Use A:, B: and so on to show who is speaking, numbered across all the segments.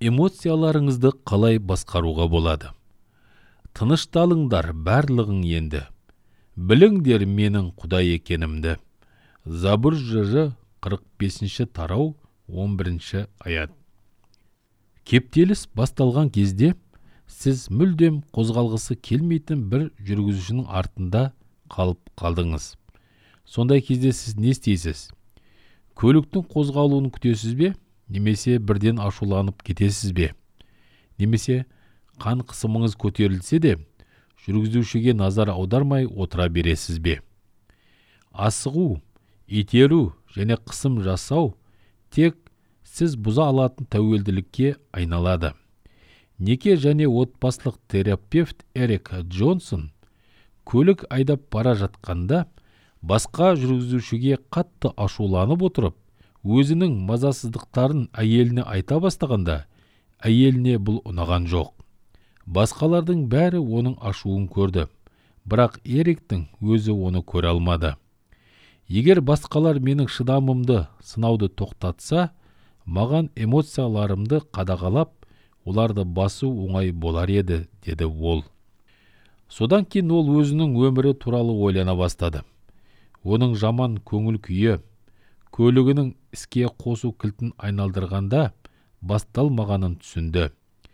A: Эмоцияларыңызды қалай басқаруға болады? Тынышталыңдар барлығың енді. Біліңдер менің Құдай екенімді. Забур жыры 45 тарау 11 аят. Кептеліс басталған кезде сіз мүлдем қозғалғысы келмейтін бір жүргізушінің артында қалып қалдыңыз. Сондай кезде сіз не істейсіз? Көліктің қозғалуын күтесіз бе? Немесе бірден ашуланып кетесіз бе? Немесе қан қысымыңыз көтерілсе де, жүргізушіге назар аудармай отыра бересіз бе? Асығу, итеру және қысым жасау тек сіз бұза алатын тәуелділікке айналады. Неке және отбасылық терапевт Эрик Джонсон көлік айдап бара жатқанда басқа жүргізушіге қатты ашуланып отырып, өзінің мазасыздықтарын әйеліне айта бастағанда, әйеліне бұл ұнаған жоқ. Басқалардың бәрі оның ашуын көрді, бірақ Эриктің өзі оны көре алмады. Егер басқалар менің шыдамымды сынауды тоқтатса, маған эмоцияларымды қадағалап, оларды басу оңай болар еді, деді ол. Содан кейін ол өзінің өмірі туралы ойлана бастады. Оның жаман көңіл күйі, көлігінің іске қосу кілтін айналдырғанда басталмағанын түсінді.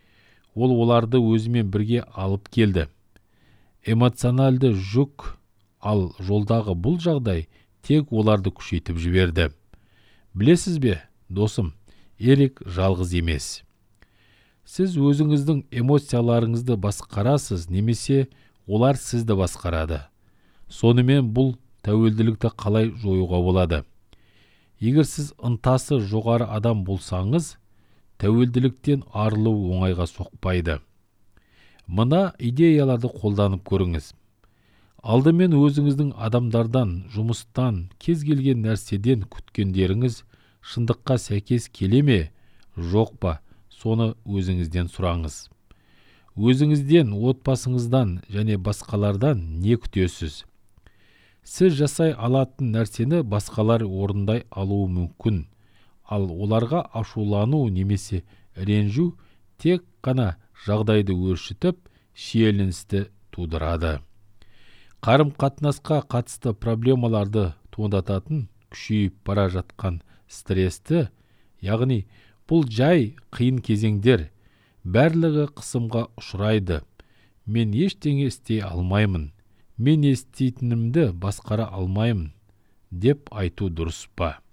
A: Ол оларды өзімен бірге алып келді. Эмоционалды жүк, ал жолдағы бұл жағдай тек оларды күшейтіп жіберді. Білесіз бе, досым, Эрик жалғыз емес. Сіз өзіңіздің эмоцияларыңызды басқарасыз, немесе олар сізді басқарады. Сонымен бұл тәуелділікті қалай жоюға болады? Егер сіз ынтасы жоғары адам болсаңыз, тәуелділіктен арылу оңайға соқпайды. Мына идеяларды қолданып көріңіз. Алдымен өзіңіздің адамдардан, жұмыстан, кез келген нәрседен күткендеріңіз шындыққа сәйкес келе ме, жоқ па, соны өзіңізден сұраңыз. Өзіңізден, отбасыңыздан және басқалардан не күтесіз? Сіз жасай алатын нәрсені басқалар орындай алуы мүмкін, ал оларға ашулану немесе ренжу тек қана жағдайды өршітіп, шиеленісті тудырады. Қарым-қатынасқа қатысты проблемаларды туындататын күшейіп бара жатқан стрессті, яғни бұл жай қиын кезеңдер, барлығы қысымға ұшырайды. Мен ештеңе істей алмаймын, мен естейтінімді басқара алмаймын деп айту дұрыс па?